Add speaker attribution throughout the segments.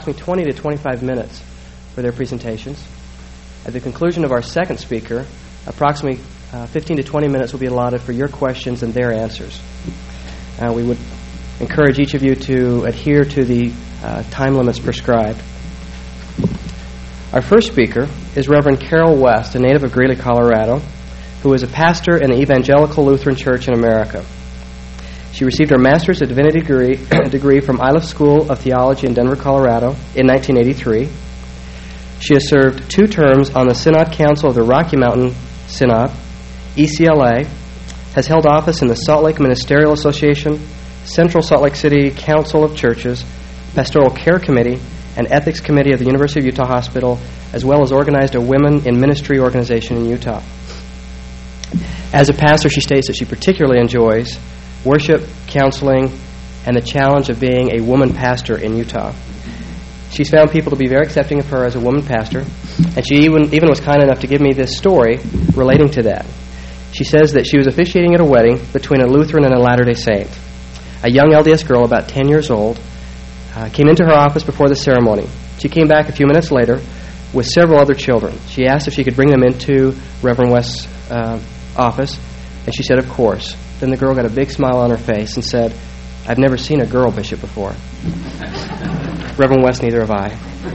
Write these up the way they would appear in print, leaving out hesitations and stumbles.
Speaker 1: approximately 20 to 25 minutes for their presentations. At the conclusion of our second speaker, approximately 15 to 20 minutes will be allotted for your questions and their answers. We would encourage each of you to adhere to the time limits prescribed. Our first speaker is Reverend Carol West, a native of Greeley, Colorado, who is a pastor in the Evangelical Lutheran Church in America. She received her Master's of Divinity degree from Iliff School of Theology in Denver, Colorado in 1983. She has served 2 terms on the Synod Council of the Rocky Mountain Synod, ECLA, has held office in the Salt Lake Ministerial Association, Central Salt Lake City Council of Churches, Pastoral Care Committee, and Ethics Committee of the University of Utah Hospital, as well as organized a Women in Ministry organization in Utah. As a pastor, she states that she particularly enjoys worship, counseling, and the challenge of being a woman pastor in Utah. She's found people to be very accepting of her as a woman pastor, and she even was kind enough to give me this story relating to that. She says that she was officiating at a wedding between a Lutheran and a Latter-day Saint. A young LDS girl, about 10 years old, came into her office before the ceremony. She came back a few minutes later with several other children. She asked if she could bring them into Reverend West's office, and she said, of course. Then the girl got a big smile on her face and said, I've never seen a girl bishop before. Reverend West, neither have I.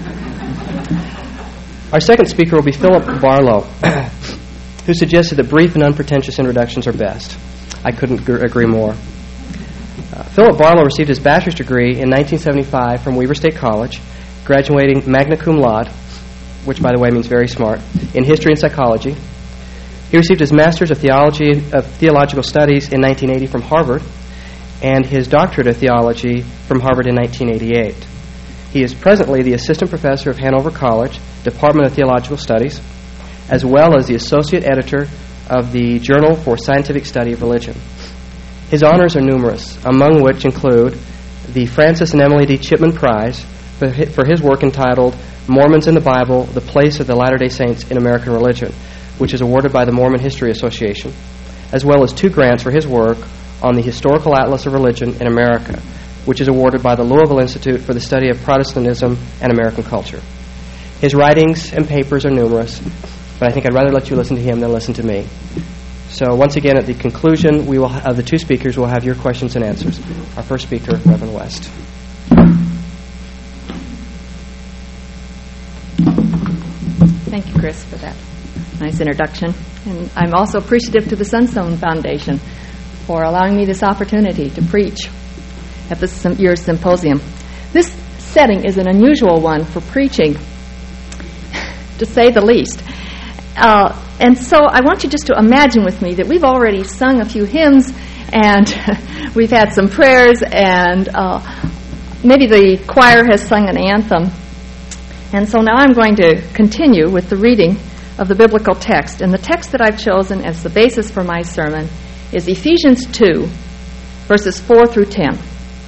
Speaker 1: Our second speaker will be Philip Barlow, who suggested that brief and unpretentious introductions are best. I couldn't agree more. Philip Barlow received his bachelor's degree in 1975 from Weber State College, graduating magna cum laude, which, by the way, means very smart, in history and psychology. He received his master's of theological studies in 1980 from Harvard, and his doctorate of theology from Harvard in 1988. He is presently the assistant professor of Hanover College, Department of Theological Studies, as well as the associate editor of the Journal for Scientific Study of Religion. His honors are numerous, among which include the Francis and Emily D. Chipman Prize for his work entitled Mormons in the Bible, the Place of the Latter-day Saints in American Religion, which is awarded by the Mormon History Association, as well as 2 grants for his work on the Historical Atlas of Religion in America, which is awarded by the Louisville Institute for the Study of Protestantism and American Culture. His writings and papers are numerous, but I think I'd rather let you listen to him than listen to me. So once again, at the conclusion of the 2 speakers, we'll have your questions and answers. Our first speaker, Reverend West.
Speaker 2: Thank you, Chris, for that nice introduction. And I'm also appreciative to the Sunstone Foundation for allowing me this opportunity to preach at this year's symposium. This setting is an unusual one for preaching, to say the least. And so I want you just to imagine with me that we've already sung a few hymns, and we've had some prayers, and maybe the choir has sung an anthem. And so now I'm going to continue with the reading of the biblical text. And the text that I've chosen as the basis for my sermon is Ephesians 2, verses 4 through 10.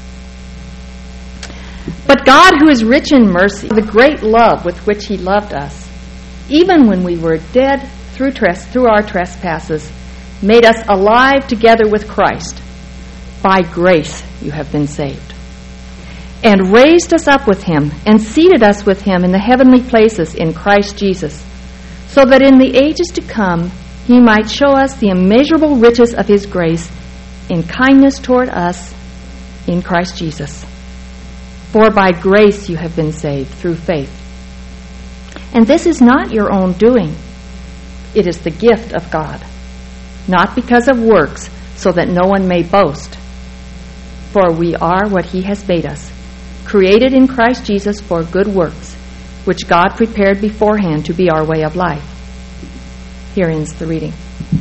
Speaker 2: But God, who is rich in mercy, the great love with which He loved us, even when we were dead through our trespasses, made us alive together with Christ. By grace you have been saved. And raised us up with Him, and seated us with Him in the heavenly places in Christ Jesus, so that in the ages to come He might show us the immeasurable riches of His grace in kindness toward us in Christ Jesus. For by grace you have been saved through faith. And this is not your own doing. It is the gift of God, not because of works, so that no one may boast. For we are what He has made us, created in Christ Jesus for good works, which God prepared beforehand to be our way of life. Here ends the reading.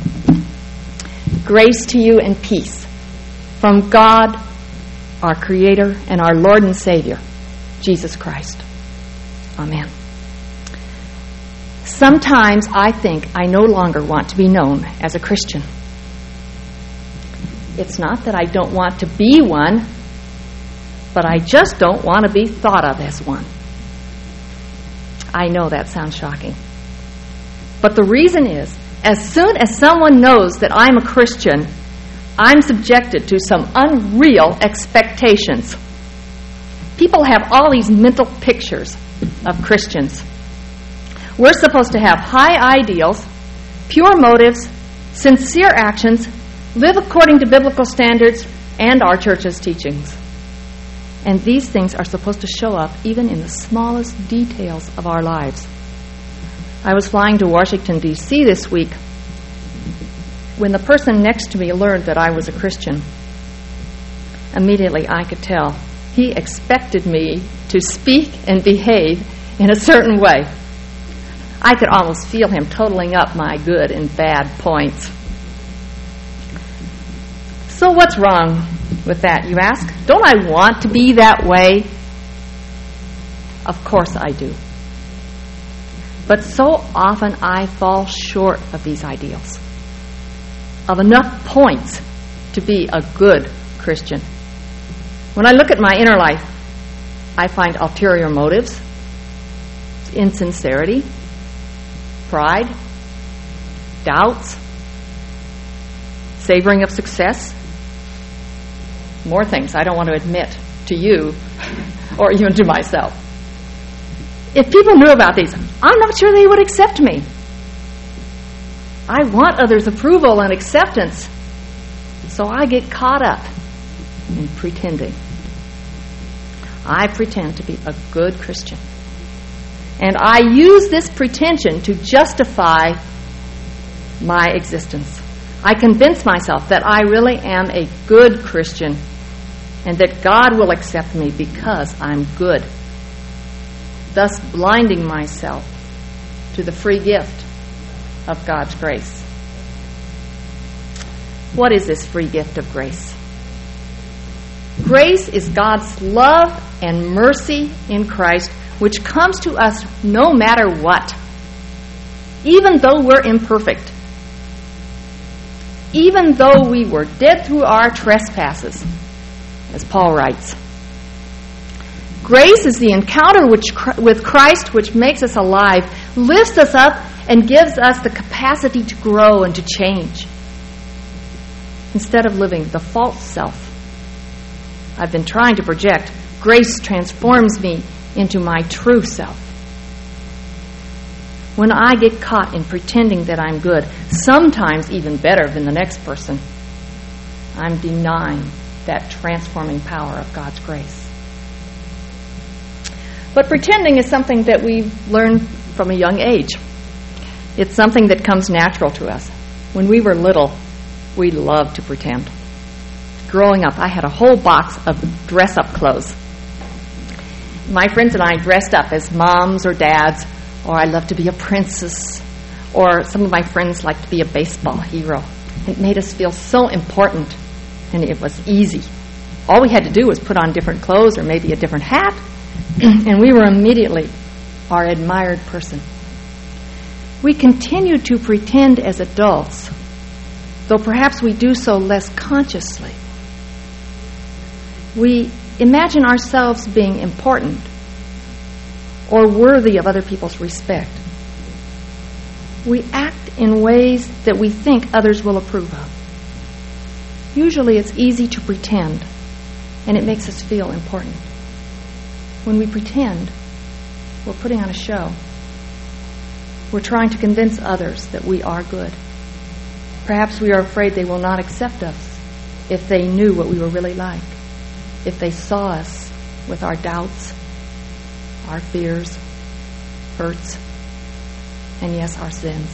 Speaker 2: Grace to you and peace from God, our Creator, and our Lord and Savior, Jesus Christ. Amen. Sometimes I think I no longer want to be known as a Christian. It's not that I don't want to be one, but I just don't want to be thought of as one. I know that sounds shocking. But the reason is, as soon as someone knows that I'm a Christian, I'm subjected to some unreal expectations. People have all these mental pictures of Christians. We're supposed to have high ideals, pure motives, sincere actions, live according to biblical standards and our church's teachings. And these things are supposed to show up even in the smallest details of our lives. I was flying to Washington, D.C. this week when the person next to me learned that I was a Christian. Immediately I could tell he expected me to speak and behave in a certain way. I could almost feel him totaling up my good and bad points. So what's wrong with that, you ask? Don't I want to be that way? Of course I do. But so often I fall short of these ideals, of enough points to be a good Christian. When I look at my inner life, I find ulterior motives, insincerity, pride, doubts, savoring of success, more things I don't want to admit to you or even to myself. If people knew about these, I'm not sure they would accept me. I want others' approval and acceptance, so I get caught up in pretending. I pretend to be a good Christian. And I use this pretension to justify my existence. I convince myself that I really am a good Christian and that God will accept me because I'm good, thus blinding myself to the free gift of God's grace. What is this free gift of grace? Grace is God's love and mercy in Christ, which comes to us no matter what, even though we're imperfect, even though we were dead through our trespasses, as Paul writes. Grace is the encounter with Christ which makes us alive, lifts us up, and gives us the capacity to grow and to change. Instead of living the false self I've been trying to project, grace transforms me into my true self. When I get caught in pretending that I'm good, sometimes even better than the next person, I'm denying that transforming power of God's grace. But pretending is something that we learn from a young age. It's something that comes natural to us. When we were little, we loved to pretend. Growing up, I had a whole box of dress-up clothes. My friends and I dressed up as moms or dads, or I loved to be a princess, or some of my friends liked to be a baseball hero. It made us feel so important, and it was easy. All we had to do was put on different clothes or maybe a different hat, and we were immediately our admired person. We continue to pretend as adults, though perhaps we do so less consciously. We imagine ourselves being important or worthy of other people's respect. We act in ways that we think others will approve of. Usually it's easy to pretend, and it makes us feel important. When we pretend, we're putting on a show. We're trying to convince others that we are good. Perhaps we are afraid they will not accept us if they knew what we were really like, if they saw us with our doubts, our fears, hurts, and yes, our sins.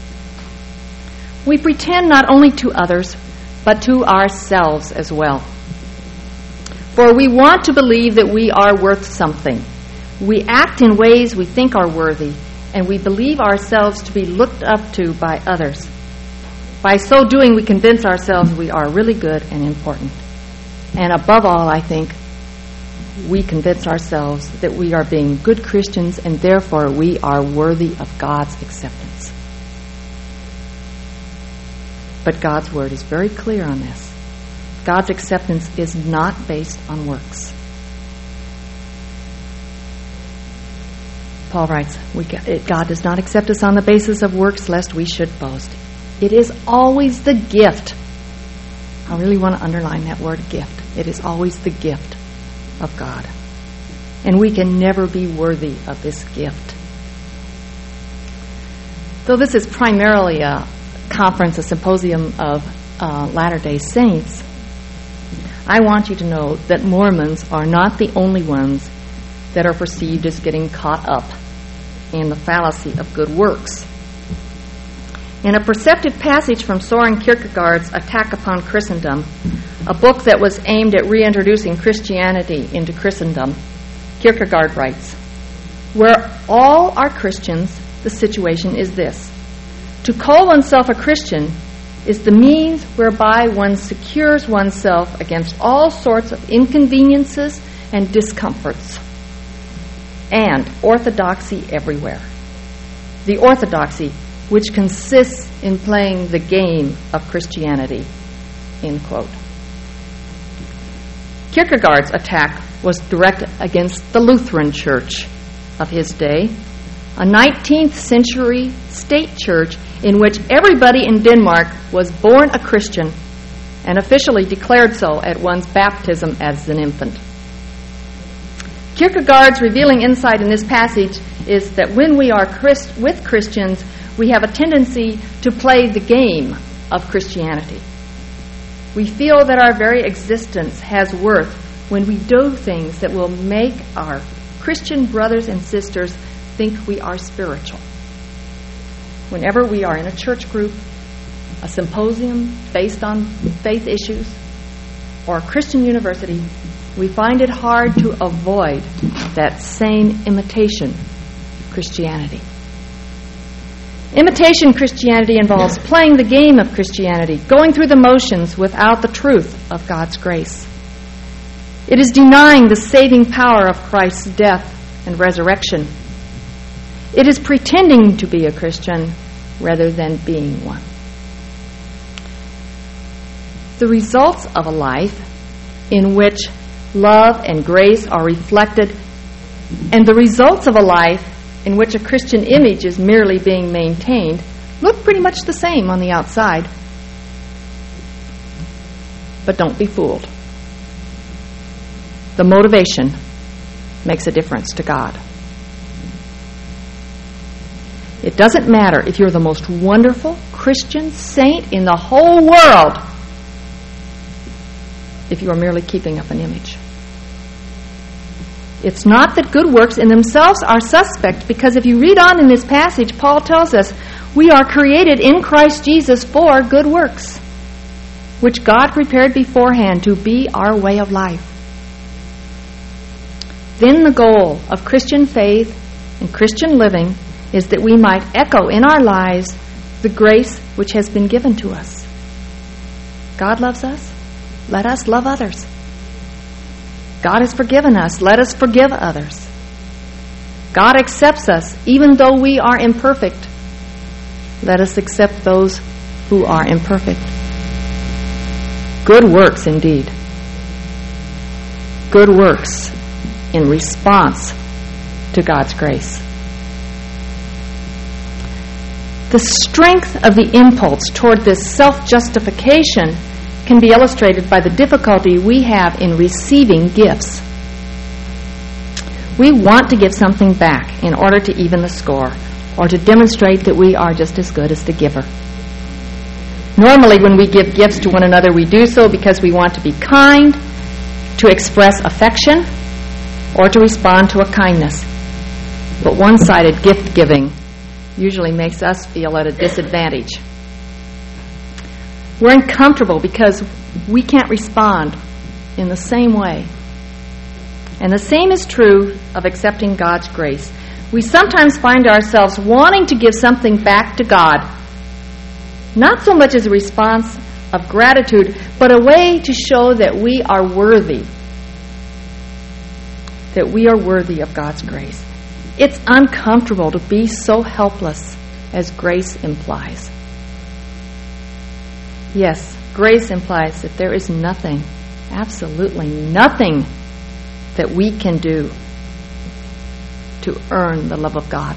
Speaker 2: We pretend not only to others, but to ourselves as well. For we want to believe that we are worth something. We act in ways we think are worthy, and we believe ourselves to be looked up to by others. By so doing, we convince ourselves we are really good and important. And above all, I think, we convince ourselves that we are being good Christians and therefore we are worthy of God's acceptance. But God's word is very clear on this. God's acceptance is not based on works. Paul writes, God does not accept us on the basis of works, lest we should boast. It is always the gift. I really want to underline that word, gift. It is always the gift of God. and we can never be worthy of this gift. Though this is primarily a conference, a symposium of Latter-day Saints, I want you to know that Mormons are not the only ones that are perceived as getting caught up in the fallacy of good works. In a perceptive passage from Soren Kierkegaard's Attack Upon Christendom, a book that was aimed at reintroducing Christianity into Christendom, Kierkegaard writes, "Where all are Christians, the situation is this. To call oneself a Christian is the means whereby one secures oneself against all sorts of inconveniences and discomforts, and orthodoxy everywhere. The orthodoxy which consists in playing the game of Christianity," end quote. Kierkegaard's attack was directed against the Lutheran Church of his day, a 19th century state church in which everybody in Denmark was born a Christian and officially declared so at one's baptism as an infant. Kierkegaard's revealing insight in this passage is that when we are with Christians, we have a tendency to play the game of Christianity. We feel that our very existence has worth when we do things that will make our Christian brothers and sisters think we are spiritual. Whenever we are in a church group, a symposium based on faith issues, or a Christian university, we find it hard to avoid that same imitation Christianity. Imitation Christianity involves playing the game of Christianity, going through the motions without the truth of God's grace. It is denying the saving power of Christ's death and resurrection. It is pretending to be a Christian rather than being one. The results of a life in which love and grace are reflected, and the results of a life in which a Christian image is merely being maintained, look pretty much the same on the outside. But don't be fooled. The motivation makes a difference to God. It doesn't matter if you're the most wonderful Christian saint in the whole world if you are merely keeping up an image. It's not that good works in themselves are suspect, because if you read on in this passage, Paul tells us we are created in Christ Jesus for good works, which God prepared beforehand to be our way of life. Then the goal of Christian faith and Christian living is that we might echo in our lives the grace which has been given to us. God loves us. Let us love others. God has forgiven us. Let us forgive others. God accepts us even though we are imperfect. Let us accept those who are imperfect. Good works indeed. Good works in response to God's grace. The strength of the impulse toward this self-justification can be illustrated by the difficulty we have in receiving gifts. We want to give something back in order to even the score, or to demonstrate that we are just as good as the giver. Normally, when we give gifts to one another, we do so because we want to be kind, to express affection, or to respond to a kindness. But one-sided gift giving usually makes us feel at a disadvantage. We're uncomfortable because we can't respond in the same way. And the same is true of accepting God's grace. We sometimes find ourselves wanting to give something back to God, not so much as a response of gratitude, but a way to show that we are worthy, of God's grace. It's uncomfortable to be so helpless as grace implies. Yes, grace implies that there is nothing, absolutely nothing, that we can do to earn the love of God.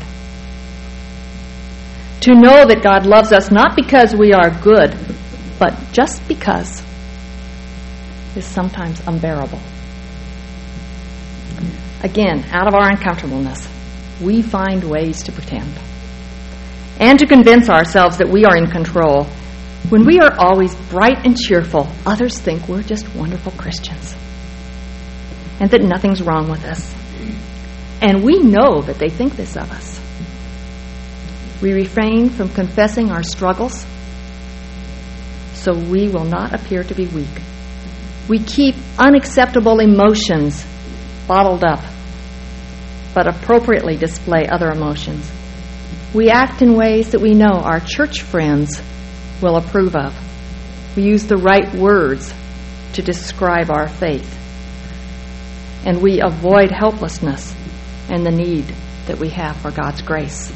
Speaker 2: To know that God loves us not because we are good, but just because, is sometimes unbearable. Again, out of our uncomfortableness, we find ways to pretend and to convince ourselves that we are in control. When we are always bright and cheerful, others think we're just wonderful Christians and that nothing's wrong with us. And we know that they think this of us. We refrain from confessing our struggles so we will not appear to be weak. We keep unacceptable emotions bottled up, but appropriately display other emotions. We act in ways that we know our church friends will approve of. We use the right words to describe our faith. And we avoid helplessness and the need that we have for God's grace.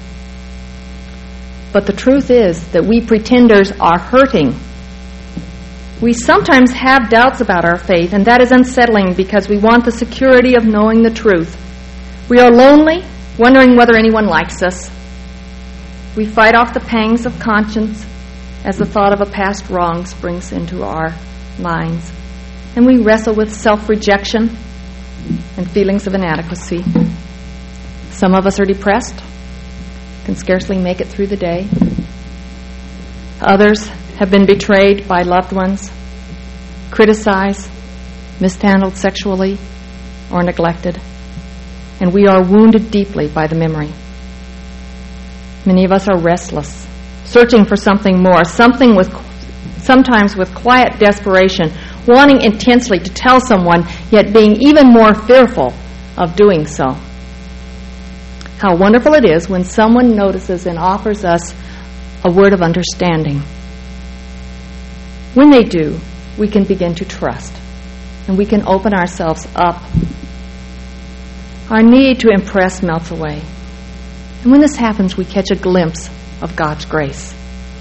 Speaker 2: But the truth is that we pretenders are hurting. We sometimes have doubts about our faith, and that is unsettling because we want the security of knowing the truth. We are lonely, wondering whether anyone likes us. We fight off the pangs of conscience as the thought of a past wrong springs into our minds. And we wrestle with self-rejection and feelings of inadequacy. Some of us are depressed, can scarcely make it through the day. Others have been betrayed by loved ones, criticized, mishandled sexually, or neglected. And we are wounded deeply by the memory. Many of us are restless, searching for something more, sometimes with quiet desperation, wanting intensely to tell someone, yet being even more fearful of doing so. How wonderful it is when someone notices and offers us a word of understanding. When they do, we can begin to trust, and we can open ourselves up. Our need to impress melts away. And when this happens, we catch a glimpse of God's grace.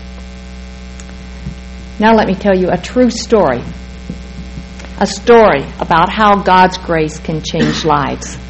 Speaker 2: Now let me tell you a true story. A story about how God's grace can change lives.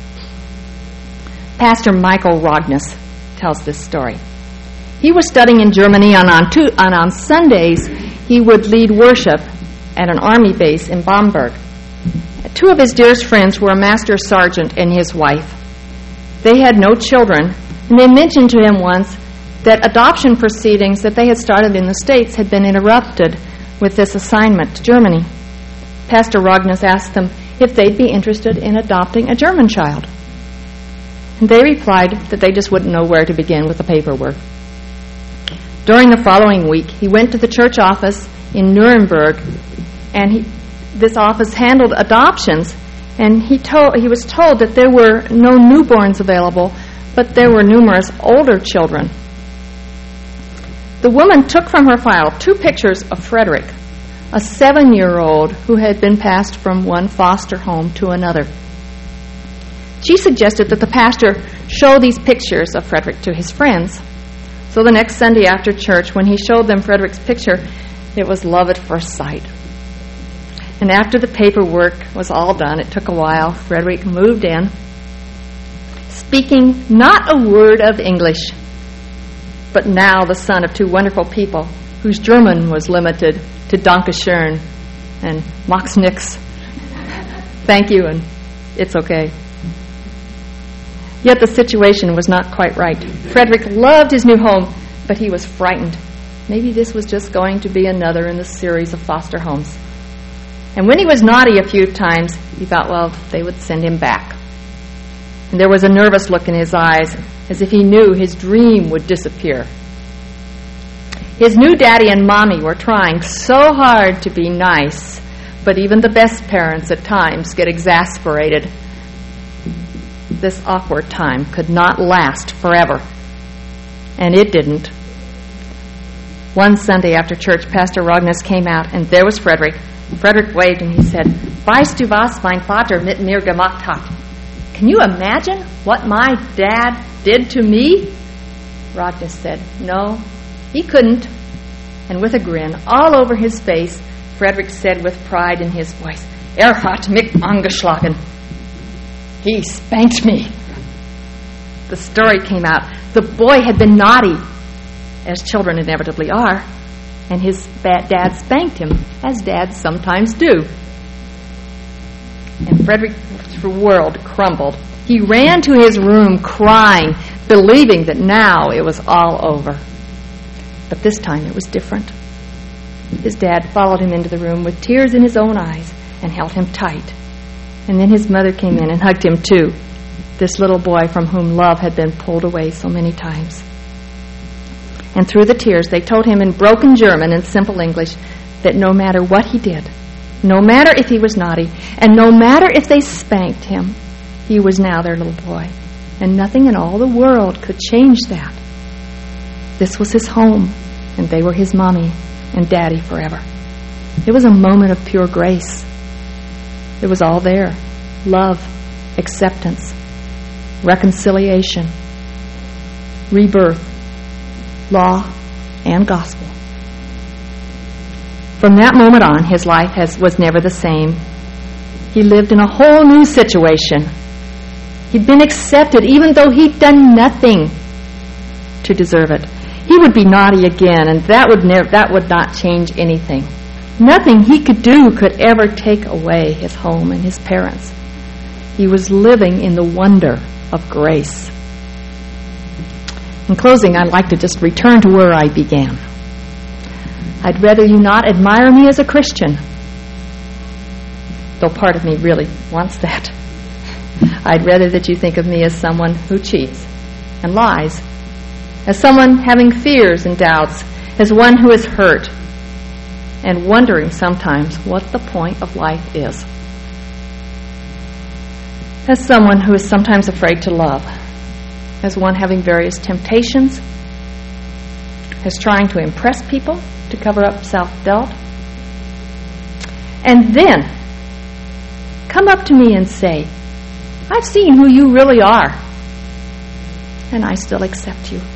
Speaker 2: Pastor Michael Rogness tells this story. He was studying in Germany, and on Sundays he would lead worship at an army base in Bamberg. Two of his dearest friends were a master sergeant and his wife. They had no children, and they mentioned to him once that adoption proceedings that they had started in the States had been interrupted with this assignment to Germany. Pastor Rogness asked them if they'd be interested in adopting a German child. And they replied that they just wouldn't know where to begin with the paperwork. During the following week, he went to the church office in Nuremberg, and this office handled adoptions, and he was told that there were no newborns available, but there were numerous older children. The woman took from her file 2 pictures of Frederick, a 7-year-old who had been passed from one foster home to another. She suggested that the pastor show these pictures of Frederick to his friends. So the next Sunday after church, when he showed them Frederick's picture, it was love at first sight. And after the paperwork was all done, it took a while, Frederick moved in, speaking not a word of English, but now the son of 2 wonderful people whose German was limited to Danke schön and Max nix. Thank you, and it's okay. Yet the situation was not quite right. Frederick loved his new home, but he was frightened. Maybe this was just going to be another in the series of foster homes. And when he was naughty a few times, he thought, well, they would send him back. And there was a nervous look in his eyes, as if he knew his dream would disappear. His new daddy and mommy were trying so hard to be nice, but even the best parents at times get exasperated. This awkward time could not last forever. And it didn't. One Sunday after church, Pastor Rogness came out, and there was Frederick. Frederick waved, and he said, "Weißt du was mein Vater mit mir gemacht hat?" Can you imagine what my dad did to me? Rogness said, no, he couldn't. And with a grin all over his face, Frederick said with pride in his voice, hat mich angeschlagen. He spanked me. The story came out. The boy had been naughty, as children inevitably are, and his dad spanked him, as dads sometimes do. and Frederick's world crumbled. He ran to his room crying, believing that now it was all over. But this time it was different. His dad followed him into the room with tears in his own eyes and held him tight. And then his mother came in and hugged him too, this little boy from whom love had been pulled away so many times. And through the tears, they told him in broken German and simple English that no matter what he did, no matter if he was naughty, and no matter if they spanked him, he was now their little boy, and nothing in all the world could change that. This was his home, and they were his mommy and daddy forever. It was a moment of pure grace. It was all there: love, acceptance, reconciliation, rebirth, law, and gospel. From that moment on, his life was never the same. He lived in a whole new situation. He'd been accepted even though he'd done nothing to deserve it. He would be naughty again, and that would not change anything. Nothing he could do could ever take away his home and his parents. He was living in the wonder of grace. In closing, I'd like to just return to where I began. I'd rather you not admire me as a Christian, though part of me really wants that. I'd rather that you think of me as someone who cheats and lies, as someone having fears and doubts, as one who is hurt and wondering sometimes what the point of life is, as someone who is sometimes afraid to love, as one having various temptations, as trying to impress people to cover up self-doubt, and then come up to me and say, I've seen who you really are, and I still accept you.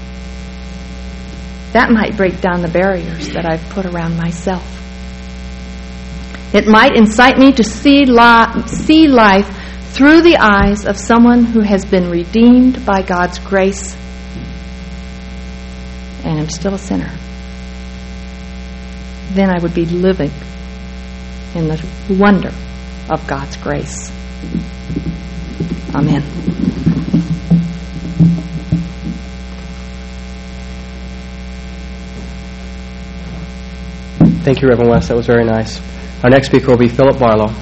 Speaker 2: That might break down the barriers that I've put around myself. It might incite me to see life through the eyes of someone who has been redeemed by God's grace and am still a sinner. Then I would be living in the wonder of God's grace. Amen.
Speaker 1: Thank you, Reverend West. That was very nice. Our next speaker will be Philip Barlow.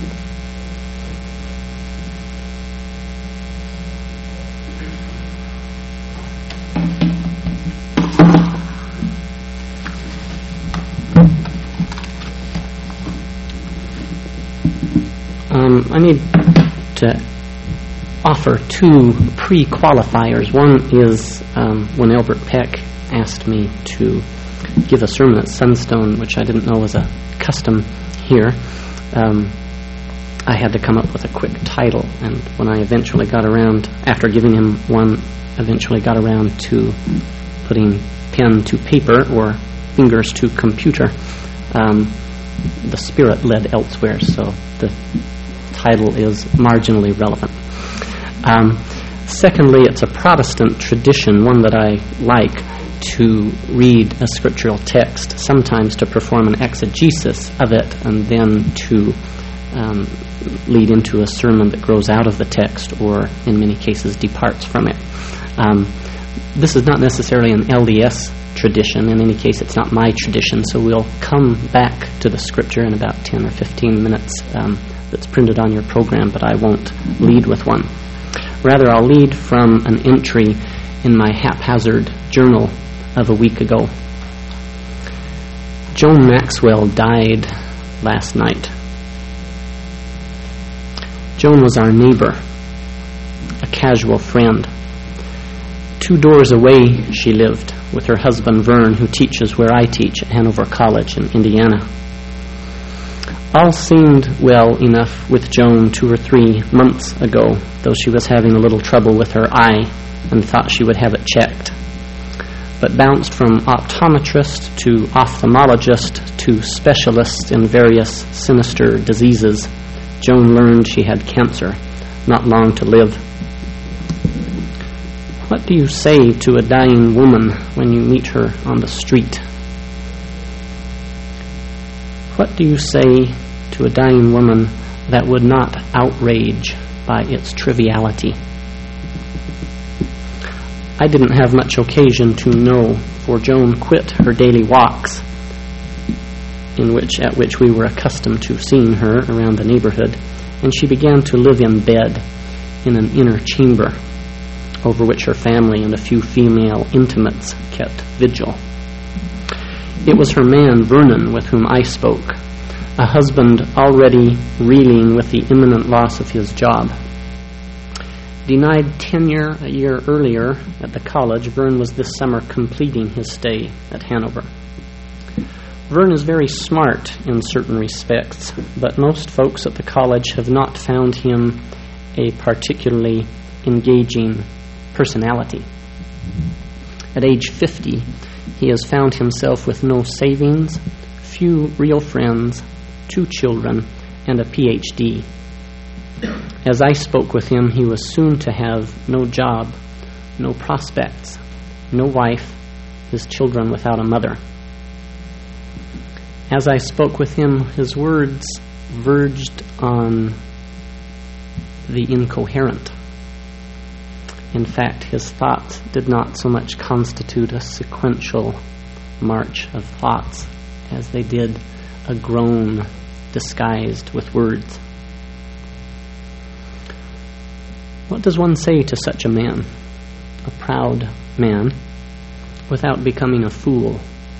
Speaker 3: I need to offer two pre-qualifiers. One is when Albert Peck asked me to give a sermon at Sunstone, which I didn't know was a custom here. I had to come up with a quick title, and when I eventually got around, after giving him one, eventually got around to putting pen to paper or fingers to computer, the Spirit led elsewhere, so the title is marginally relevant. Secondly, it's a Protestant tradition, one that I like, to read a scriptural text, sometimes to perform an exegesis of it, and then to lead into a sermon that grows out of the text, or in many cases departs from it. This is not necessarily an LDS tradition. In any case, it's not my tradition, so we'll come back to the scripture in about 10 or 15 minutes that's printed on your program, but I won't lead with one. Rather, I'll lead from an entry in my haphazard journal of a week ago. Joan Maxwell died last night. Joan was our neighbor, a casual friend. 2 doors away she lived with her husband Vern, who teaches where I teach at Hanover College in Indiana. All seemed well enough with Joan 2 or 3 months ago, though she was having a little trouble with her eye and thought she would have it checked. But bounced from optometrist to ophthalmologist to specialist in various sinister diseases, Joan learned she had cancer, not long to live. What do you say to a dying woman when you meet her on the street? What do you say to a dying woman that would not outrage by its triviality. I didn't have much occasion to know, for Joan quit her daily walks, at which we were accustomed to seeing her around the neighborhood, and she began to live in bed in an inner chamber, over which her family and a few female intimates kept vigil. It was her man, Vernon, with whom I spoke, a husband already reeling with the imminent loss of his job. Denied tenure a year earlier at the college, Vern was this summer completing his stay at Hanover. Vern is very smart in certain respects, but most folks at the college have not found him a particularly engaging personality. At age 50, he has found himself with no savings, few real friends, 2 children, and a PhD. As I spoke with him, he was soon to have no job, no prospects, no wife, his children without a mother. As I spoke with him, his words verged on the incoherent. In fact, his thoughts did not so much constitute a sequential march of thoughts as they did a groan disguised with words. What does one say to such a man, a proud man, without becoming a fool?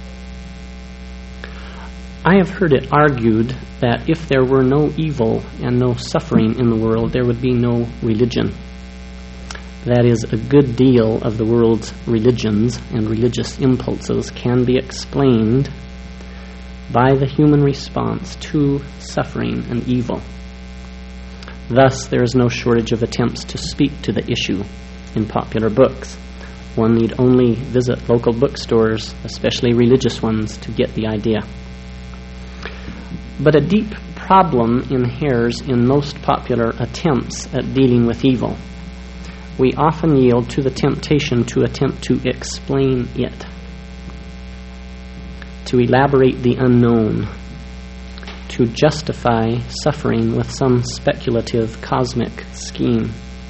Speaker 3: I have heard it argued that if there were no evil and no suffering in the world, there would be no religion. That is, a good deal of the world's religions and religious impulses can be explained by the human response to suffering and evil. Thus, there is no shortage of attempts to speak to the issue in popular books. One need only visit local bookstores, especially religious ones, to get the idea. But a deep problem inheres in most popular attempts at dealing with evil. We often yield to the temptation to attempt to explain it, to elaborate the unknown, to justify suffering with some speculative cosmic scheme.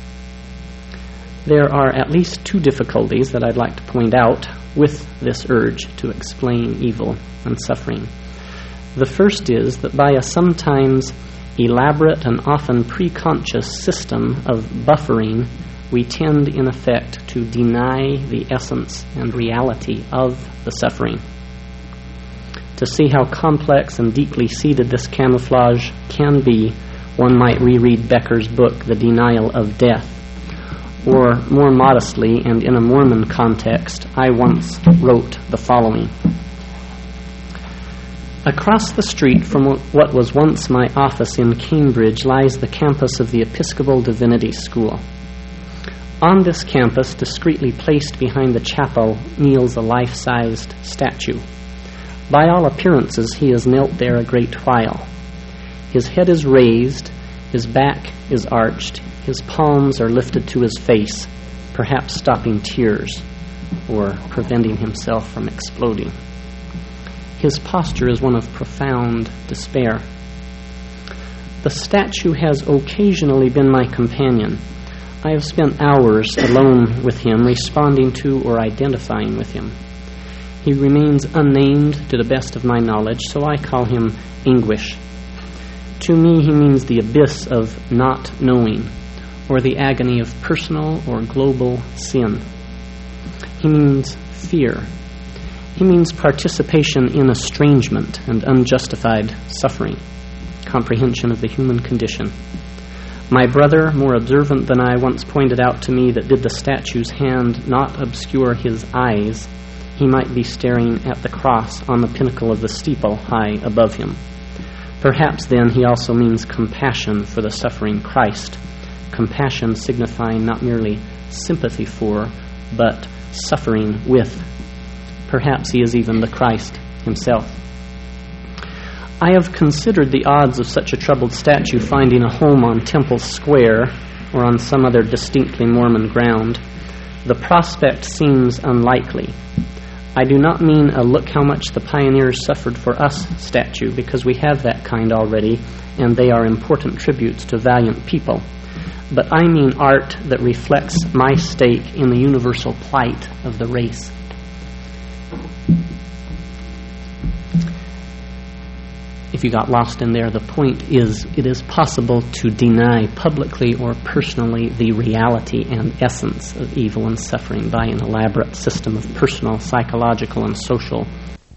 Speaker 3: There are at least 2 difficulties that I'd like to point out with this urge to explain evil and suffering. The first is that by a sometimes elaborate and often preconscious system of buffering, we tend in effect to deny the essence and reality of the suffering. To see how complex and deeply seated this camouflage can be, one might reread Becker's book, The Denial of Death. Or, more modestly, and in a Mormon context, I once wrote the following. Across the street from what was once my office in Cambridge lies the campus of the Episcopal Divinity School. On this campus, discreetly placed behind the chapel, kneels a life-sized statue. By all appearances, he has knelt there a great while. His head is raised, his back is arched, his palms are lifted to his face, perhaps stopping tears or preventing himself from exploding. His posture is one of profound despair. The statue has occasionally been my companion. I have spent hours alone with him, responding to or identifying with him. He remains unnamed to the best of my knowledge, so I call him Anguish. To me, he means the abyss of not knowing, or the agony of personal or global sin. He means fear. He means participation in estrangement and unjustified suffering, comprehension of the human condition. My brother, more observant than I, once pointed out to me that did the statue's hand not obscure his eyes, he might be staring at the cross on the pinnacle of the steeple high above him. Perhaps then he also means compassion for the suffering Christ, compassion signifying not merely sympathy for, but suffering with. Perhaps he is even the Christ himself. I have considered the odds of such a troubled statue finding a home on Temple Square or on some other distinctly Mormon ground. The prospect seems unlikely. I do not mean a look how much the pioneers suffered for us statue, because we have that kind already, and they are important tributes to valiant people. But I mean art that reflects my stake in the universal plight of the race. If you got lost in there, the point is it is possible to deny publicly or personally the reality and essence of evil and suffering by an elaborate system of personal, psychological, and social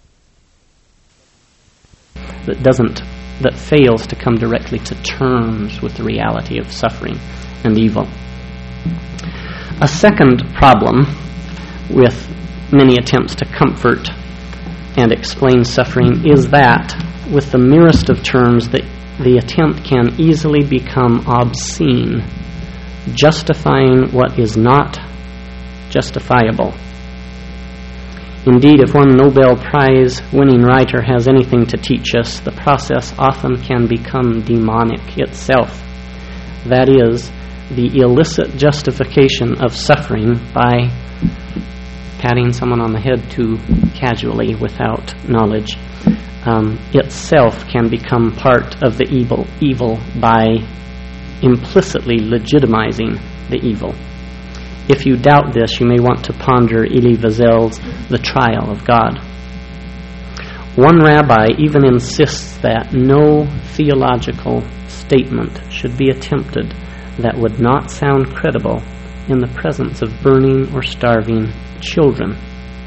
Speaker 3: that fails to come directly to terms with the reality of suffering and evil. A second problem with many attempts to comfort and explain suffering is that with the merest of terms, the attempt can easily become obscene, justifying what is not justifiable. Indeed, if one Nobel Prize-winning writer has anything to teach us, the process often can become demonic itself. That is, the illicit justification of suffering by patting someone on the head too casually without knowledge itself can become part of the evil by implicitly legitimizing the evil. If you doubt this, you may want to ponder Elie Wiesel's The Trial of God. One rabbi even insists that no theological statement should be attempted that would not sound credible in the presence of burning or starving children.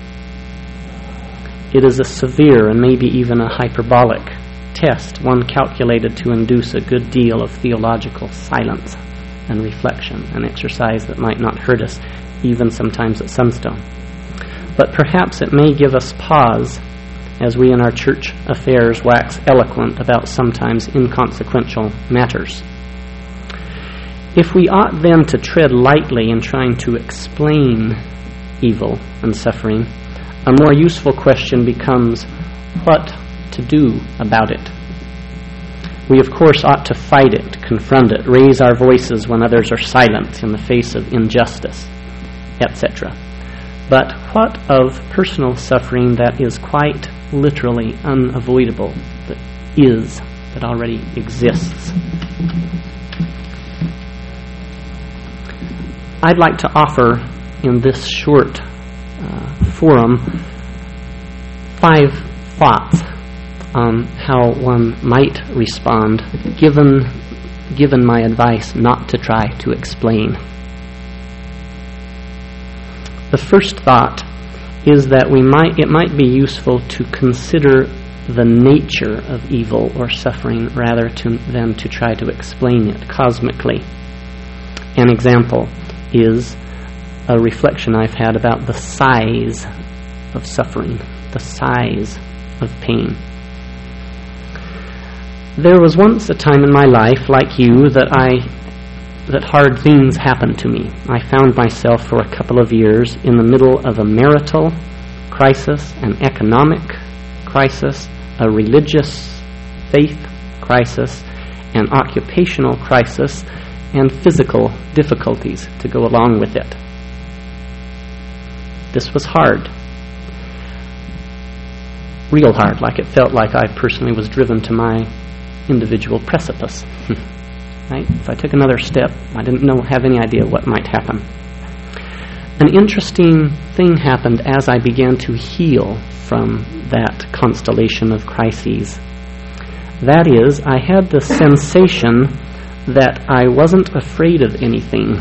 Speaker 3: It is a severe and maybe even a hyperbolic test, one calculated to induce a good deal of theological silence and reflection, an exercise that might not hurt us, even sometimes at Sunstone. But perhaps it may give us pause as we in our church affairs wax eloquent about sometimes inconsequential matters. If we ought then to tread lightly in trying to explain evil and suffering, a more useful question becomes what to do about it. We, of course, ought to fight it, confront it, raise our voices when others are silent in the face of injustice, etc. But what of personal suffering that is quite literally unavoidable, that already exists? I'd like to offer in this short forum 5 thoughts on how one might respond given my advice not to try to explain. The first thought is that it might be useful to consider the nature of evil or suffering rather than to try to explain it cosmically. An example is a reflection I've had about the size of suffering, the size of pain. There was once a time in my life, like you, that hard things happened to me. I found myself for a couple of years in the middle of a marital crisis, an economic crisis, a religious faith crisis, an occupational crisis, and physical difficulties to go along with it. This was hard. Real hard, like it felt like I personally was driven to my individual precipice. Right? If I took another step, I didn't have any idea what might happen. An interesting thing happened as I began to heal from that constellation of crises. That is, I had the sensation that I wasn't afraid of anything.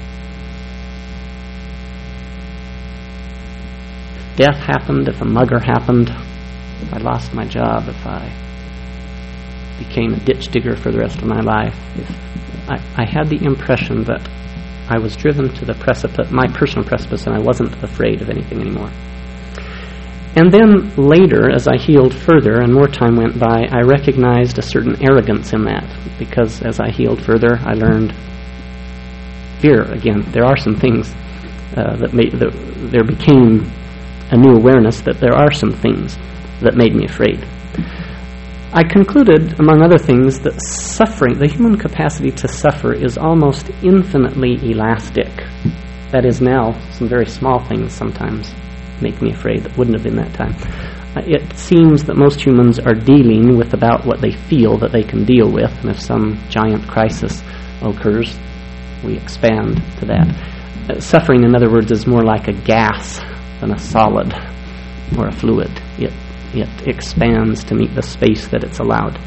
Speaker 3: If death happened, if a mugger happened, if I lost my job, if I became a ditch digger for the rest of my life, I had the impression that I was driven to the precipice, my personal precipice, and I wasn't afraid of anything anymore. And then later, as I healed further and more time went by, I recognized a certain arrogance in that, because as I healed further, I learned fear again. There are some things there became a new awareness that there are some things that made me afraid. I concluded, among other things, that suffering, the human capacity to suffer, is almost infinitely elastic. That is, now, some very small things sometimes make me afraid. It wouldn't have been that time. It seems that most humans are dealing with about what they feel that they can deal with, and if some giant crisis occurs, we expand to that. Suffering, in other words, is more like a gas than a solid or a fluid. It expands to meet the space that it's allowed.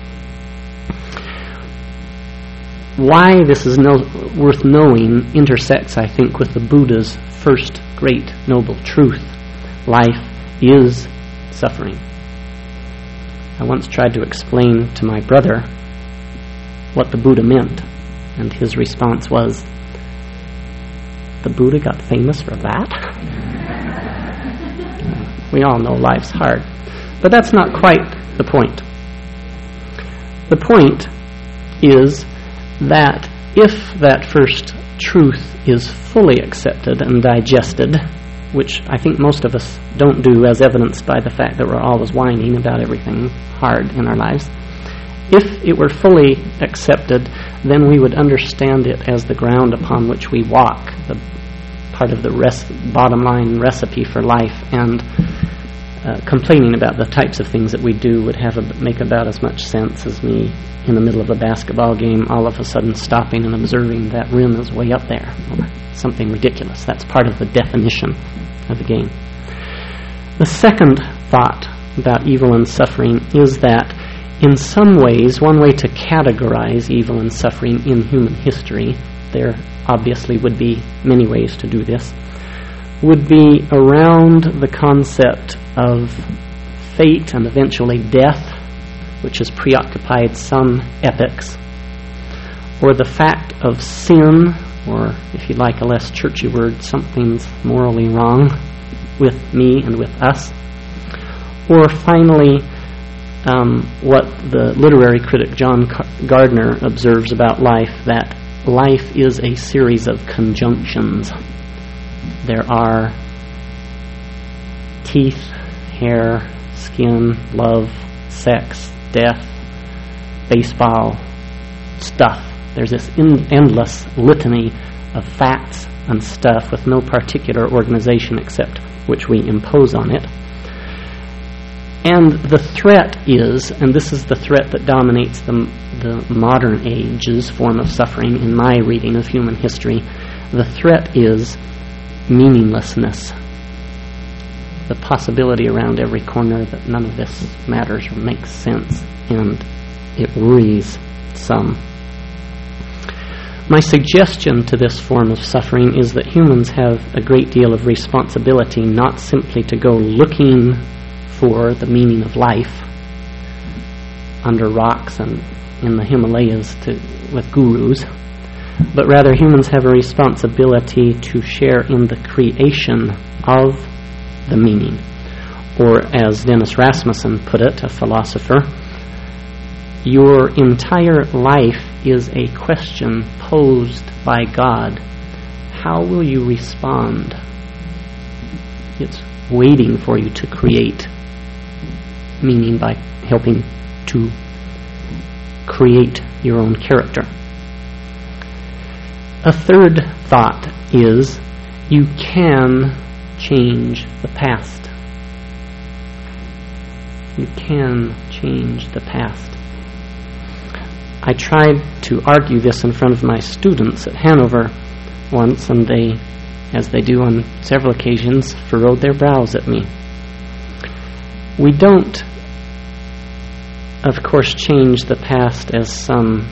Speaker 3: Why this is worth knowing intersects, I think, with the Buddha's first great noble truth. Life is suffering. I once tried to explain to my brother what the Buddha meant, and his response was, "The Buddha got famous for that?" We all know life's hard. But that's not quite the point. The point is that if that first truth is fully accepted and digested, which I think most of us don't do, as evidenced by the fact that we're always whining about everything hard in our lives, if it were fully accepted, then we would understand it as the ground upon which we walk, the part of the bottom line recipe for life, and complaining about the types of things that we do would make about as much sense as me in the middle of a basketball game all of a sudden stopping and observing that rim is way up there, or something ridiculous. That's part of the definition of the game. The second thought about evil and suffering is that in some ways, one way to categorize evil and suffering in human history, there obviously would be many ways to do this, would be around the concept of fate and eventually death, which has preoccupied some epics, or the fact of sin, or if you like a less churchy word, something's morally wrong with me and with us, or finally what the literary critic John Gardner observes about life, that life is a series of conjunctions. There are teeth, hair, skin, love, sex, death, baseball, stuff. There's this endless litany of facts and stuff with no particular organization except which we impose on it. And the threat is, and this is the threat that dominates the modern age's form of suffering in my reading of human history, the threat is meaninglessness. The possibility around every corner that none of this matters or makes sense, and it worries some. My suggestion to this form of suffering is that humans have a great deal of responsibility not simply to go looking for the meaning of life under rocks and in the Himalayas with gurus, but rather humans have a responsibility to share in the creation of the meaning. Or as Dennis Rasmussen put it, a philosopher, your entire life is a question posed by God. How will you respond? It's waiting for you to create meaning by helping to create your own character. A third thought is you can change the past. You can change the past. I tried to argue this in front of my students at Hanover once, and they, as they do on several occasions, furrowed their brows at me. We don't, of course, change the past as some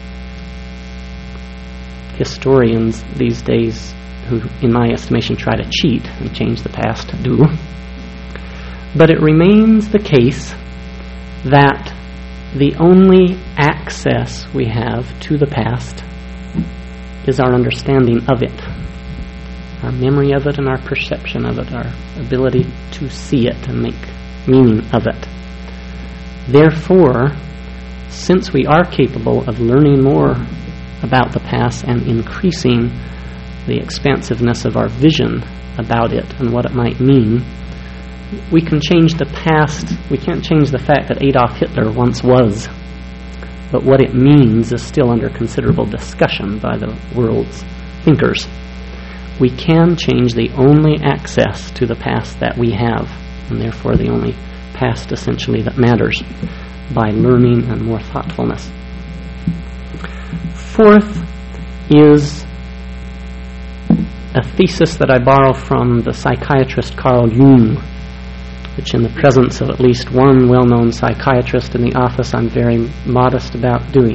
Speaker 3: historians these days, who, in my estimation, try to cheat and change the past, do. But it remains the case that the only access we have to the past is our understanding of it, our memory of it and our perception of it, our ability to see it and make meaning of it. Therefore, since we are capable of learning more about the past and increasing the expansiveness of our vision about it and what it might mean, we can change the past. We can't change the fact that Adolf Hitler once was, but what it means is still under considerable discussion by the world's thinkers. we can change the only access to the past that we have, and therefore the only past essentially that matters, by learning and more thoughtfulness. Fourth is a thesis that I borrow from the psychiatrist Carl Jung, which in the presence of at least one well-known psychiatrist in the office I'm very modest about doing.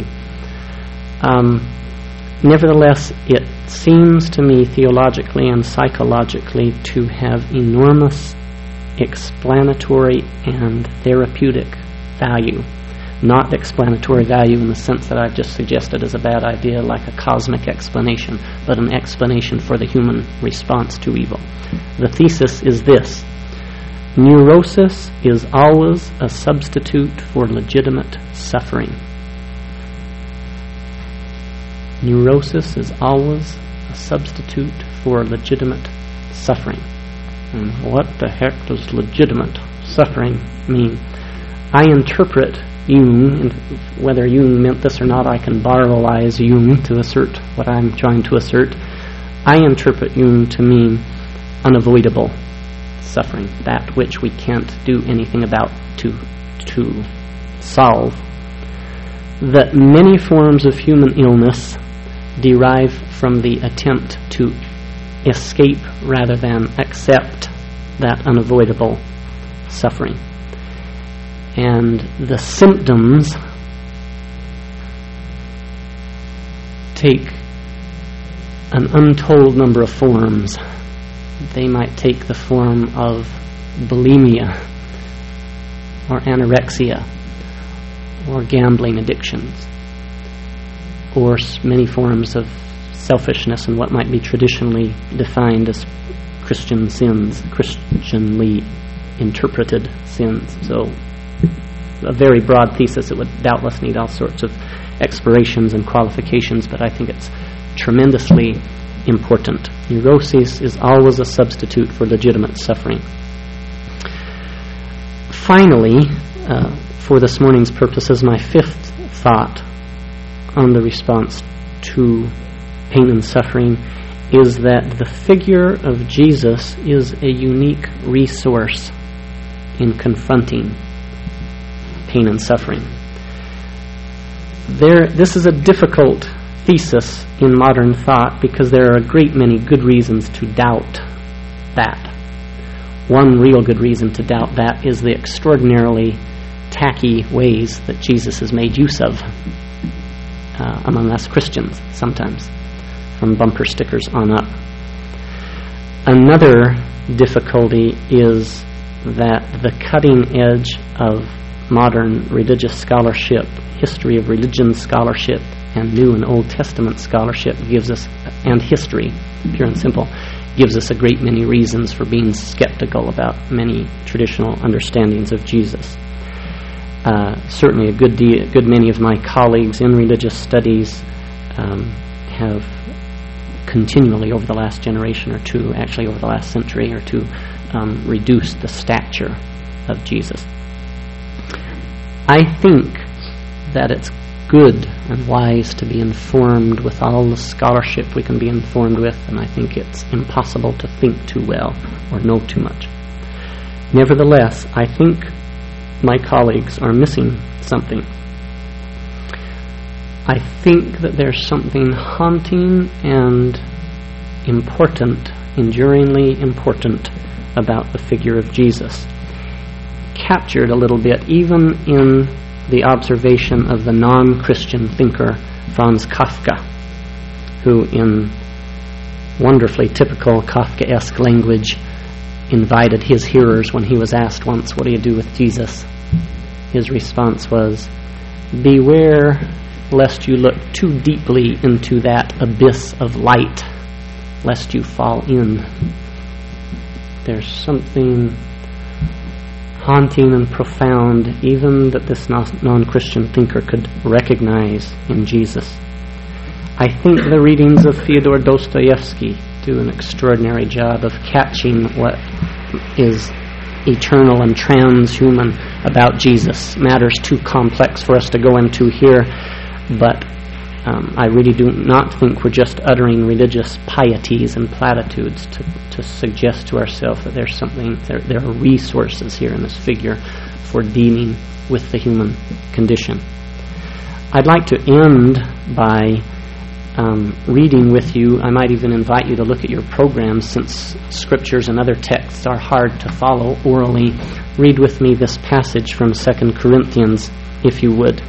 Speaker 3: Nevertheless, it seems to me theologically and psychologically to have enormous explanatory and therapeutic value. Not explanatory value in the sense that I've just suggested as a bad idea, like a cosmic explanation, but an explanation for the human response to evil. The thesis is this: neurosis is always a substitute for legitimate suffering. Neurosis is always a substitute for legitimate suffering. And what the heck does legitimate suffering mean? I interpret Jung, and whether Jung meant this or not, I can borrowize Jung to assert what I'm trying to assert. I interpret Jung to mean unavoidable suffering, that which we can't do anything about to solve. That many forms of human illness derive from the attempt to escape rather than accept that unavoidable suffering. And the symptoms take an untold number of forms. They might take the form of bulimia or anorexia or gambling addictions or many forms of selfishness and what might be traditionally defined as Christian sins, Christianly interpreted sins. So a very broad thesis. It would doubtless need all sorts of explorations and qualifications, but I think it's tremendously important. Neurosis is always a substitute for legitimate suffering. Finally, for this morning's purposes, my fifth thought on the response to pain and suffering is that the figure of Jesus is a unique resource in confronting pain and suffering. This is a difficult thesis in modern thought because there are a great many good reasons to doubt that. One real good reason to doubt that is the extraordinarily tacky ways that Jesus is made use of among us Christians sometimes, from bumper stickers on up. Another difficulty is that the cutting edge of modern religious scholarship, history of religion scholarship, and New and Old Testament scholarship gives us, and history, pure and simple, gives us a great many reasons for being skeptical about many traditional understandings of Jesus. Certainly a good many of my colleagues in religious studies have continually over the last generation or two, actually over the last century or two, reduced the stature of Jesus. I think that it's good and wise to be informed with all the scholarship we can be informed with, and I think it's impossible to think too well or know too much. Nevertheless, I think my colleagues are missing something. I think that there's something haunting and important, enduringly important, about the figure of Jesus, captured a little bit even in the observation of the non-Christian thinker Franz Kafka, who in wonderfully typical Kafkaesque language invited his hearers when he was asked once, "What do you do with Jesus?" His response was, "Beware lest you look too deeply into that abyss of light, lest you fall in." There's something haunting and profound, even that this non-Christian thinker could recognize in Jesus. I think the readings of Fyodor Dostoevsky do an extraordinary job of catching what is eternal and transhuman about Jesus. Matters too complex for us to go into here, but I really do not think we're just uttering religious pieties and platitudes to suggest to ourselves that there's something, there are resources here in this figure for dealing with the human condition. I'd like to end by reading with you. I might even invite you to look at your programs, since scriptures and other texts are hard to follow orally. Read with me this passage from 2 Corinthians, if you would.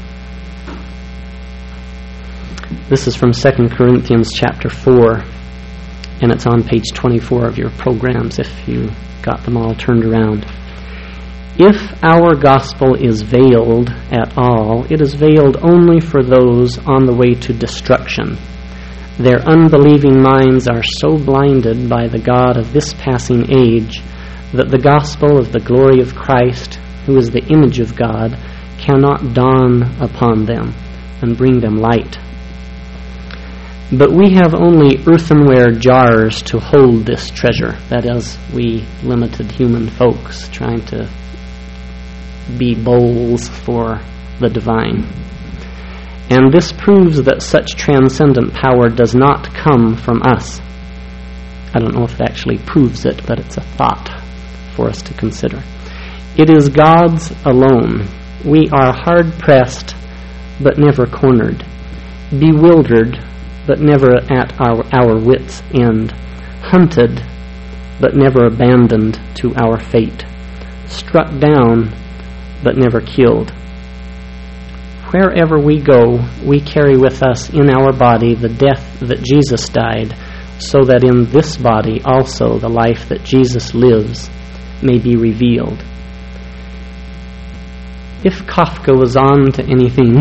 Speaker 3: This is from 2 Corinthians chapter 4, and it's on page 24 of your programs if you got them all turned around. If our gospel is veiled at all, it is veiled only for those on the way to destruction. Their unbelieving minds are so blinded by the God of this passing age that the gospel of the glory of Christ, who is the image of God, cannot dawn upon them and bring them light. But we have only earthenware jars to hold this treasure. That is, we limited human folks trying to be bowls for the divine. And this proves that such transcendent power does not come from us. I don't know if it actually proves it, but it's a thought for us to consider. It is God's alone. We are hard-pressed, but never cornered, bewildered, but never at our wits' end, hunted, but never abandoned to our fate, struck down, but never killed. Wherever we go, we carry with us in our body the death that Jesus died, so that in this body also the life that Jesus lives may be revealed. If Kafka was on to anything,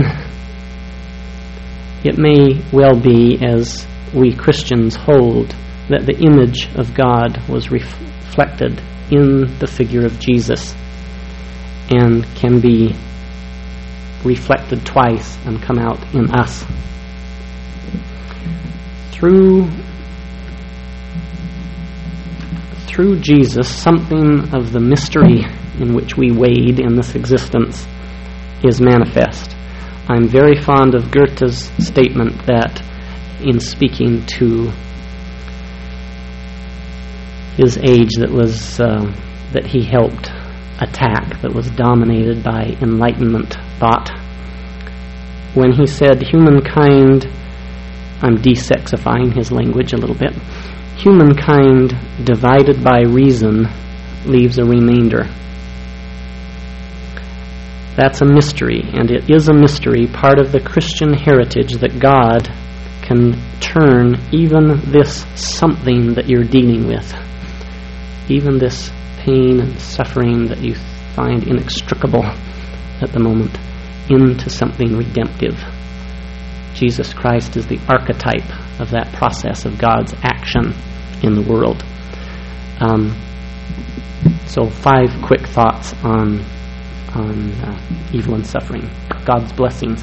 Speaker 3: it may well be, as we Christians hold, that the image of God was reflected in the figure of Jesus and can be reflected twice and come out in us. Through Jesus, something of the mystery in which we wade in this existence is manifest. I'm very fond of Goethe's statement that, in speaking to his age that he helped attack, that was dominated by Enlightenment thought, when he said, humankind, I'm desexifying his language a little bit, humankind divided by reason leaves a remainder. That's a mystery, and it is a mystery, part of the Christian heritage, that God can turn even this something that you're dealing with, even this pain and suffering that you find inextricable at the moment, into something redemptive. Jesus Christ is the archetype of that process of God's action in the world. So 5 quick thoughts on evil and suffering. God's blessings.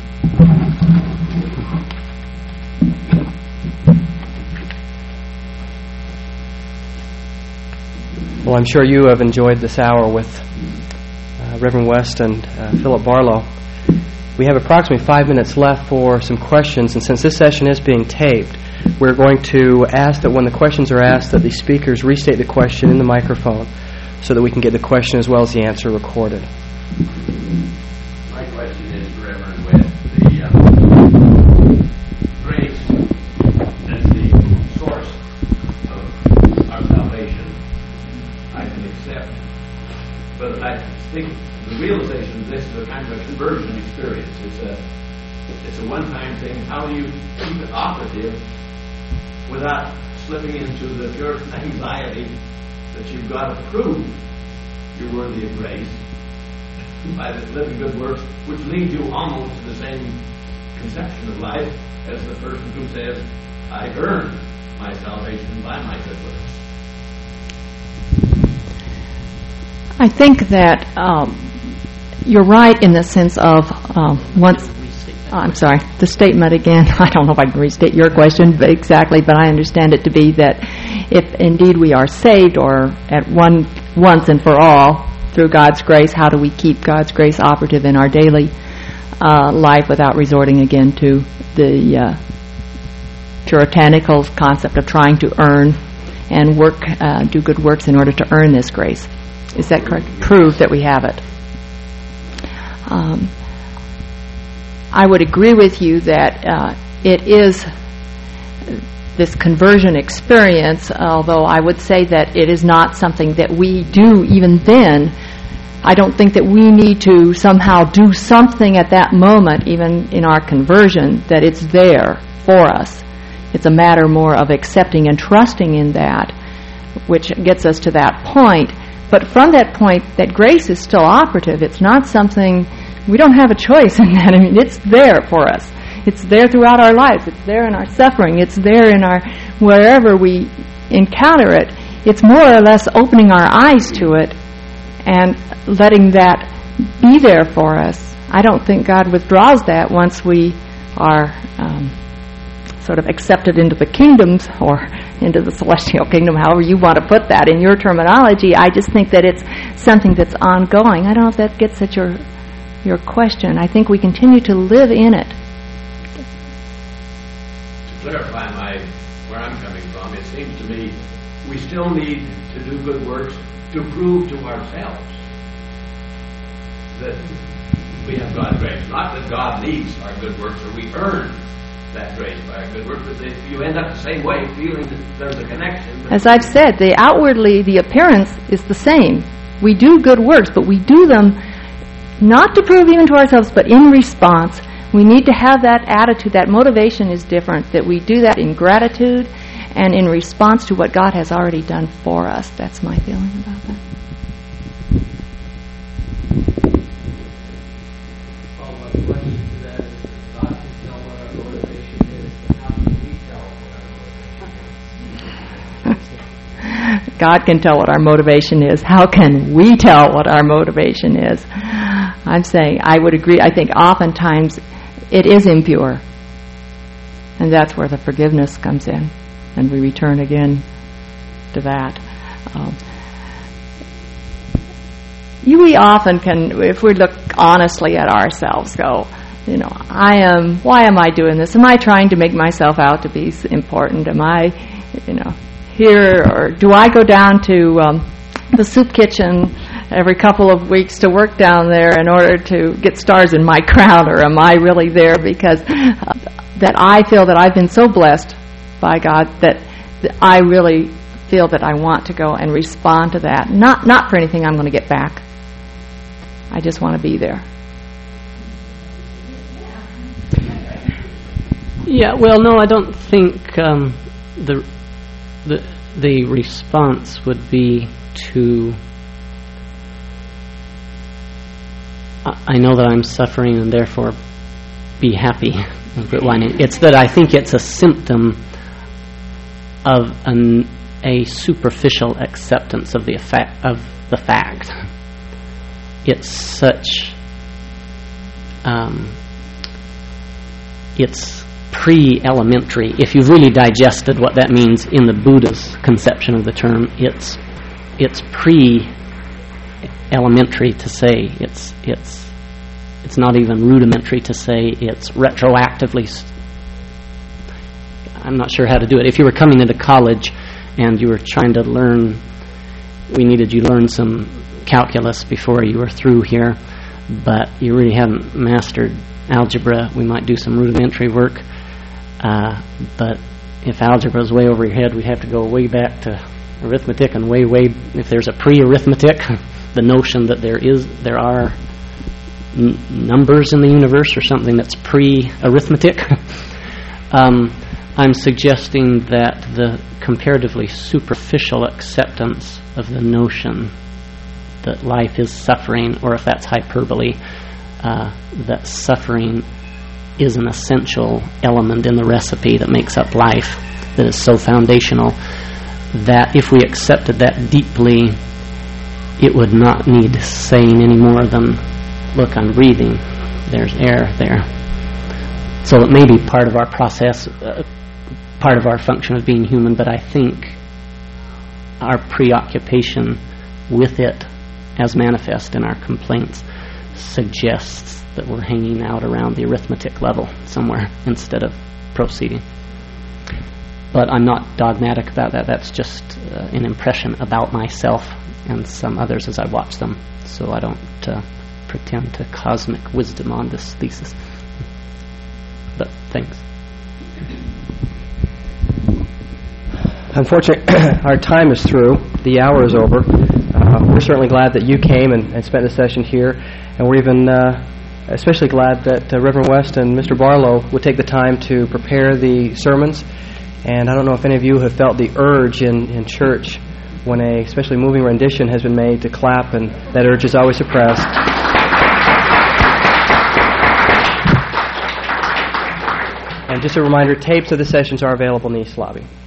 Speaker 1: Well, I'm sure you have enjoyed this hour with Reverend West and Philip Barlow. We have approximately 5 minutes left for some questions, and since this session is being taped, we're going to ask that when the questions are asked that the speakers restate the question in the microphone so that we can get the question as well as the answer recorded.
Speaker 4: My question is, Reverend West, the grace as the source of our salvation, I can accept. But I think the realization this is a kind of a conversion experience. It's a one-time thing. How do you keep it operative without slipping into the pure anxiety that you've got to prove you're worthy of grace by the living good works, which lead you almost to the same conception of life as the person who says, I earned my salvation by my good works?
Speaker 2: I think that you're right in the sense of the statement again. I don't know if I can restate your question exactly, but I understand it to be that if indeed we are saved, or at once and for all through God's grace, how do we keep God's grace operative in our daily life without resorting again to the puritanical concept of trying to earn and work, do good works in order to earn this grace. Is that correct? Prove that we have it. I would agree with you that it is this conversion experience, although I would say that it is not something that we do even then. I don't think that we need to somehow do something at that moment, even in our conversion, that it's there for us. It's a matter more of accepting and trusting in that, which gets us to that point. But from that point, that grace is still operative. It's not something, we don't have a choice in that. I mean, it's there for us. It's there throughout our lives. It's there in our suffering. It's there in our, wherever we encounter it. It's more or less opening our eyes to it and letting that be there for us. I don't think God withdraws that once we are sort of accepted into the kingdoms or into the celestial kingdom, however you want to put that in your terminology. I just think that it's something that's ongoing. I don't know if that gets at your question. I think we continue to live in it.
Speaker 4: To clarify where I'm coming from, it seems to me we still need to do good works to prove to ourselves that we have God's grace. Not that God needs our good works or we earn that grace by our good works, but that you end up the same way, feeling that there's a connection.
Speaker 2: As I've said, outwardly, the appearance is the same. We do good works, but we do them not to prove even to ourselves, but in response. We need to have that attitude. That motivation is different, that we do that in gratitude and in response to what God has already done for us. That's my feeling about that. God can tell what our motivation is. How can we tell what our motivation is? I'm saying, I would agree, I think oftentimes it is impure. And that's where the forgiveness comes in. And we return again to that. We often can, if we look honestly at ourselves, go, why am I doing this? Am I trying to make myself out to be important? Am I, here, or do I go down to the soup kitchen every couple of weeks to work down there in order to get stars in my crown, or am I really there because that I feel that I've been so blessed by God that I really feel that I want to go and respond to that, not for anything I'm going to get back. I just want to be there.
Speaker 3: Yeah, well, no, I don't think the response would be to, I know that I'm suffering and therefore be happy. It's that I think it's a symptom of a superficial acceptance of the fact. It's such, it's pre-elementary. If you've really digested what that means in the Buddha's conception of the term, it's pre-elementary to say, it's not even rudimentary to say, it's retroactively. I'm not sure how to do it. If you were coming into college and you were trying to learn, we needed you to learn some calculus before you were through here, but you really haven't mastered algebra, we might do some rudimentary work. But if algebra is way over your head, we'd have to go way back to arithmetic, and way, if there's a pre-arithmetic, the notion that there are numbers in the universe or something that's pre-arithmetic. I'm suggesting that the comparatively superficial acceptance of the notion that life is suffering, or if that's hyperbole, that suffering is an essential element in the recipe that makes up life, that is so foundational, that if we accepted that deeply, it would not need saying any more than, look, I'm breathing, there's air there. So it may be part of our process, part of our function of being human, but I think our preoccupation with it as manifest in our complaints suggests that we're hanging out around the arithmetic level somewhere instead of proceeding. But I'm not dogmatic about that. That's just an impression about myself and some others as I watch them. So I don't pretend to cosmic wisdom on this thesis. But thanks.
Speaker 1: Unfortunately, our time is through. The hour is over. We're certainly glad that you came and spent the session here, and we're even especially glad that Reverend West and Mr. Barlow would take the time to prepare the sermons. And I don't know if any of you have felt the urge in church when a especially moving rendition has been made to clap, and that urge is always suppressed. And just a reminder, tapes of the sessions are available in the East Lobby.